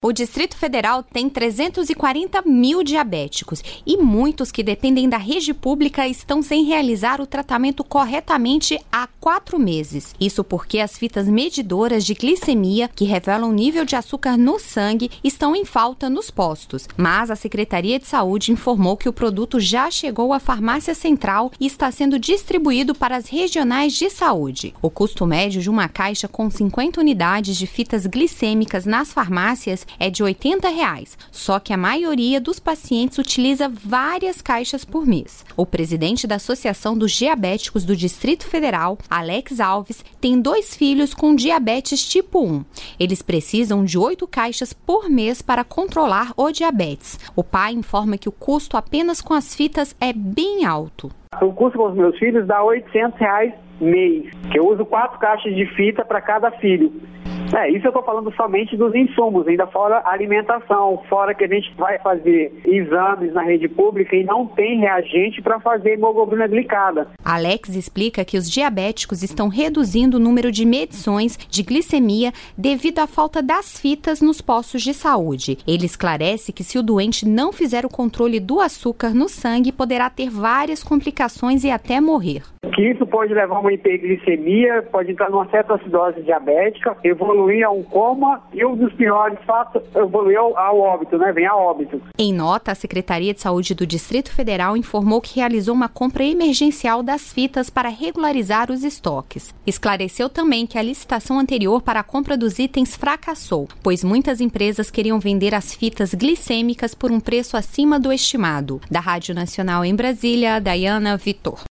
O Distrito Federal tem 340 mil diabéticos e muitos que dependem da rede pública estão sem realizar o tratamento corretamente há 4 meses. Isso porque as fitas medidoras de glicemia, que revelam o nível de açúcar no sangue, estão em falta nos postos. Mas a Secretaria de Saúde informou que o produto já chegou à farmácia central e está sendo distribuído para as regionais de saúde. O custo médio de uma caixa com 50 unidades de fitas glicêmicas nas farmácias é de R$ 80, só que a maioria dos pacientes utiliza várias caixas por mês. O presidente da Associação dos Diabéticos do Distrito Federal, Alex Alves, tem 2 filhos com diabetes tipo 1. Eles precisam de 8 caixas por mês para controlar o diabetes. O pai informa que o custo apenas com as fitas é bem alto. O custo com os meus filhos dá R$ 800 mês, que eu uso 4 caixas de fita para cada filho. Isso eu estou falando somente dos insumos, ainda fora a alimentação, fora que a gente vai fazer exames na rede pública e não tem reagente para fazer hemoglobina glicada. Alex explica que os diabéticos estão reduzindo o número de medições de glicemia devido à falta das fitas nos postos de saúde. Ele esclarece que se o doente não fizer o controle do açúcar no sangue, poderá ter várias complicações e até morrer. Que isso pode levar a uma hiperglicemia, pode entrar numa certa acidose diabética, evoluir a um coma e um dos piores fatos, evoluir ao óbito, vem a óbito. Em nota, a Secretaria de Saúde do Distrito Federal informou que realizou uma compra emergencial das fitas para regularizar os estoques. Esclareceu também que a licitação anterior para a compra dos itens fracassou, pois muitas empresas queriam vender as fitas glicêmicas por um preço acima do estimado. Da Rádio Nacional em Brasília, Dayana Vitor.